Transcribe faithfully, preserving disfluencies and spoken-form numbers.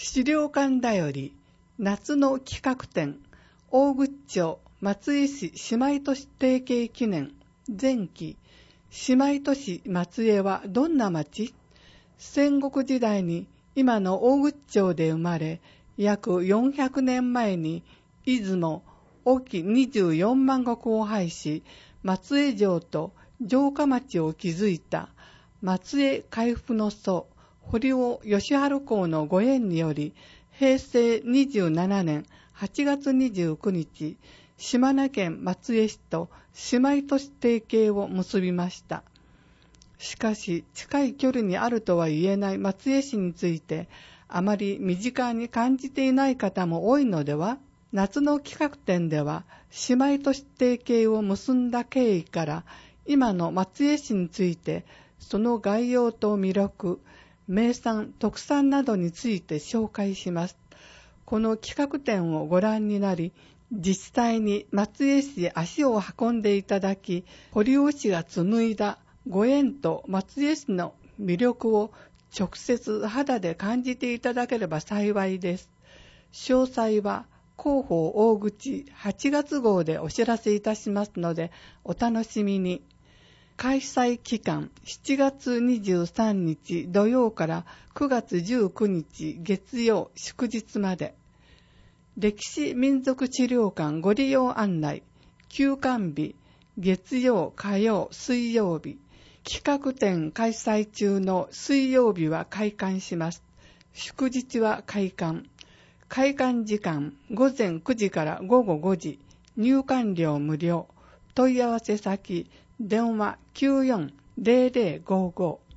資料館だより夏の企画展大口町松江市姉妹都市提携記念前期姉妹都市松江はどんな町？戦国時代に今の大口町で生まれ、約よんひゃくねんまえに出雲、隠岐にじゅうよんまんごくを廃し、松江城と城下町を築いた松江海部の祖、堀尾義治公のご縁により、へいせいにじゅうななねんはちがつにじゅうくにち、島根県松江市と姉妹都市提携を結びました。しかし、近い距離にあるとは言えない松江市について、あまり身近に感じていない方も多いのでは？夏の企画展では、姉妹都市提携を結んだ経緯から、今の松江市について、その概要と魅力、名産、特産などについて紹介します。この企画展をご覧になり、実際に松江市へ足を運んでいただき、堀尾氏が紡いだご縁と松江市の魅力を直接肌で感じていただければ幸いです。詳細は広報大口はちがつごうでお知らせいたしますのでお楽しみに。開催期間しちがつにじゅうさんにち土曜からくがつじゅうくにち月曜祝日まで。歴史民族資料館ご利用案内。休館日月曜、火曜、水曜日。企画展開催中の水曜日は開館します。祝日は開館。開館時間ごぜんくじからごごごじ。入館料無料。問い合わせ先電話 きゅうよんゼロゼロごご